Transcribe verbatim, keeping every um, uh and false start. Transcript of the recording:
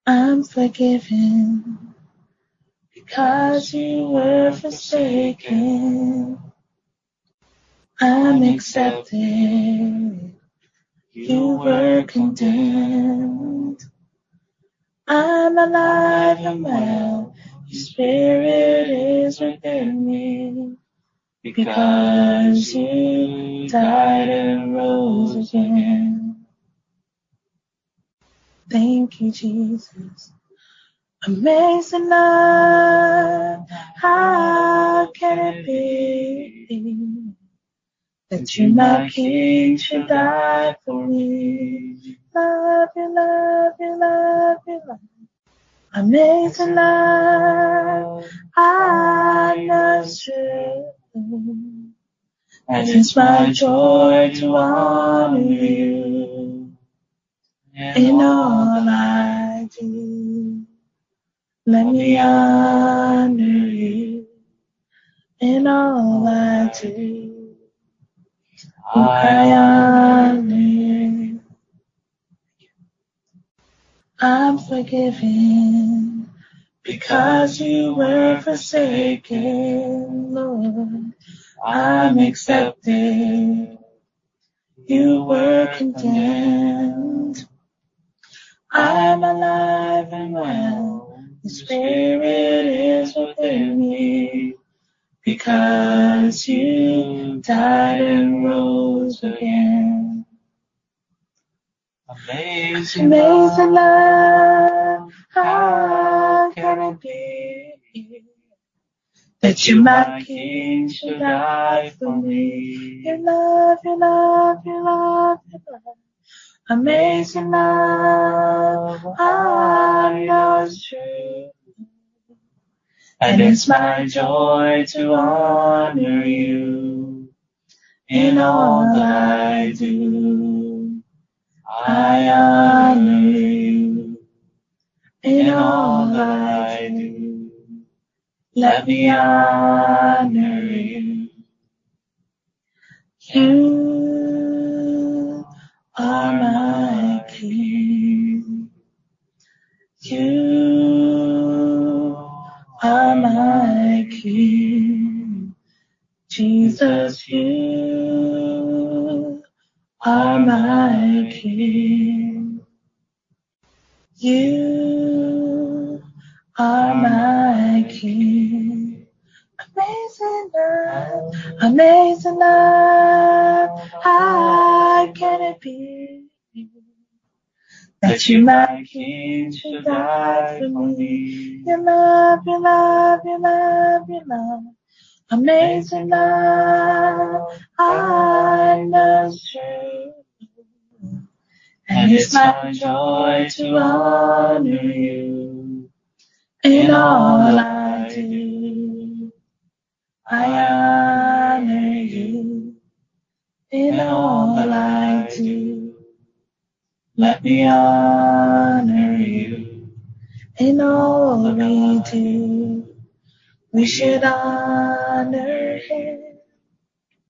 I'm forgiven because you were forsaken. I'm accepted. You were condemned. I'm alive and well. Your spirit is within me. Because you died and rose again. Thank you, Jesus. Amazing love, how can it be that you, my King, should die for me? Love you, love you, love you, love you. Amazing love, I know it's true. And it's my joy to honor you in all I do. Let me honor you in all I do. I honor you. I'm forgiven because you were forsaken, Lord. I'm accepted. You were condemned. I'm alive and well. The Spirit is within me. Because you died and rose again. Amazing, Amazing love, how can it be that you, my King, should die for me? Your love, your love, your love, your love. Amazing love, I know it's true. And it's my joy to honor you in all I do. I honor you in all I do. Let me honor you. You are my King. You are my King. Jesus, you are my King. You are my King. Amazing love, amazing love, how can it be that you, my King, should die for me? Your love, your love, your love, your love. Amazing love, I know it's true. And it's my joy to honor you in all I do. I honor you in all I do. Let me honor you in all we do. We should honor him